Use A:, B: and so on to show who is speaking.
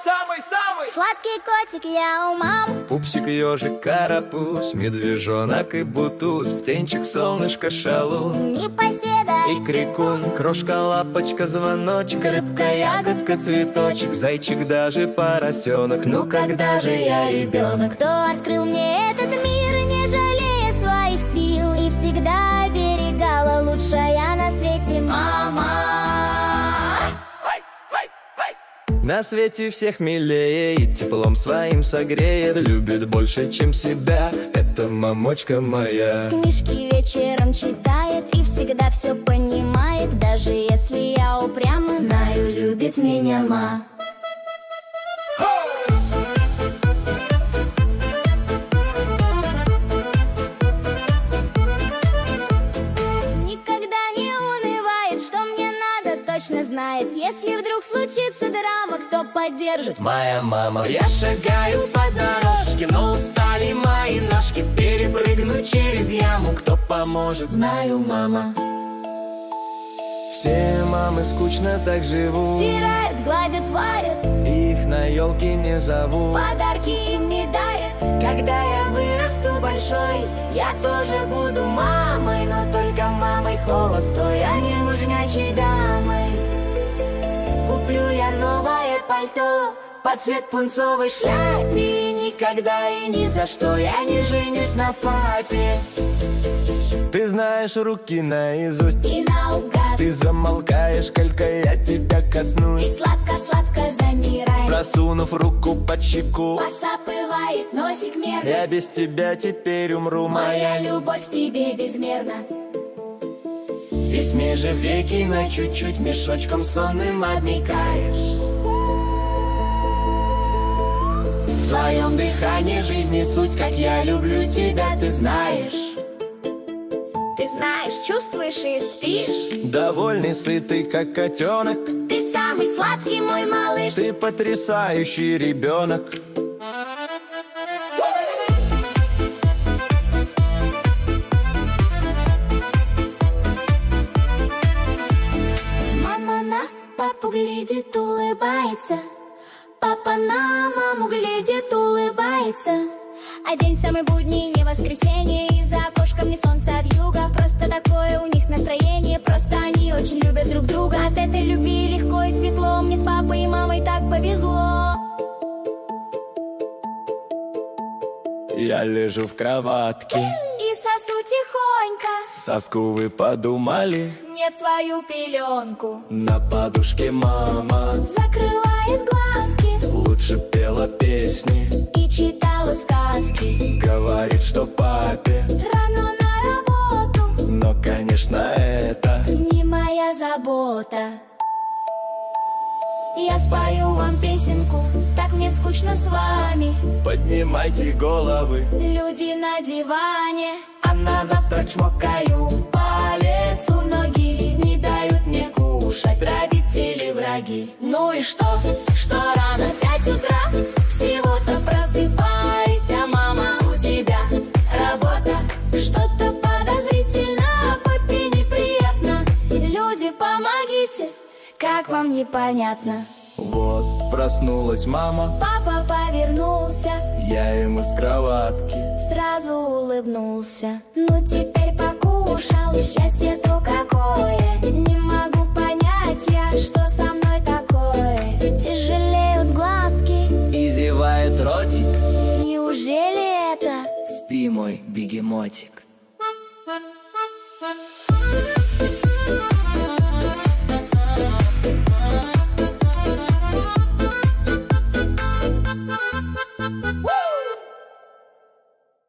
A: самый-самый
B: Сладкий котик я у мам.
C: Пупсик, ежик, карапуз, медвежонок и бутуз, птенчик, солнышко, шалун,
B: Непоседа
C: и крикун, крошка, лапочка, звоночек, рыбка, ягодка, цветочек, зайчик, даже поросенок. Ну когда же я ребенок?
B: Кто открыл мне этот мир, не жалея своих сил, и всегда оберегала лучшая на свете мама.
C: На свете всех милее и теплом своим согреет, любит больше, чем себя, это мамочка моя.
B: Книжки вечером читает и всегда все понимает, даже если я упряма, знаю, любит меня мама. Никогда не унывает, что мне надо, точно знает. Если вдруг случится драма, кто поддержит?
C: Моя мама.
A: Я шагаю по дорожке, но устали мои ножки. Перепрыгну через яму, кто поможет? Знаю, мама.
C: Все мамы скучно так живут,
B: Стирают, гладят, варят,
C: их на елке не зовут.
B: подарки им не дарят.
A: Когда я вырасту большой, я тоже буду мамой, но только мамой холостой, а не мужнячей дамой. Куплю я новое пальто под цвет пунцовой шляпе, и никогда и ни за что я не женюсь на папе.
C: Ты знаешь руки наизусть,
B: И наугад,
C: ты замолкаешь, только я тебя
B: и
C: коснусь,
B: сладко-сладко замирает,
C: просунув руку под щеку.
B: посапывает носик мерно.
C: Я без тебя теперь умру,
B: Моя любовь к тебе безмерна.
A: И смежив веки на чуть-чуть, мешочком сонным обмикаешь. В твоем дыхании жизни суть, как я люблю тебя, ты знаешь.
B: Ты знаешь, чувствуешь и спишь.
C: довольный, сытый, как котенок.
B: Ты самый сладкий мой малыш.
C: Ты потрясающий ребенок.
B: Мама на папу глядит, улыбается. Папа на маму глядит, улыбается. А день самый будний, не воскресенье, и за окошком не солнце, а вьюга. Просто такое у них настроение, просто они очень любят друг друга. От этой любви легко и светло, мне с папой и мамой так повезло.
C: Я лежу в кроватке,
B: И сосу тихонько,
C: соску вы подумали?
B: нет свою пеленку.
C: На подушке мама
B: Закрывает глазки
C: лучше пела песни,
B: и читала сказки.
C: говорит, что папе,
B: Рано на работу,
C: но, конечно, это
B: не моя забота. Я спою вам песенку, так мне скучно с вами.
C: поднимайте головы.
B: Люди на диване,
A: А на завтрак чмокаю
B: палец у ноги, не дают мне кушать
A: родители враги.
B: Ну и что рано, 5 утра, всего-то просыпайся, мама, у тебя работа. Что-то подозрительно, папе неприятно. Люди, помогите, как вам непонятно?
C: Вот проснулась мама,
B: Папа повернулся,
C: я ему с кроватки.
B: сразу улыбнулся. Ну теперь покушал, счастье то какое. Не могу понять я, что со мной такое. Тяжелеют глазки,
A: И зевает ротик.
B: неужели это?
A: Спи, мой бегемотик.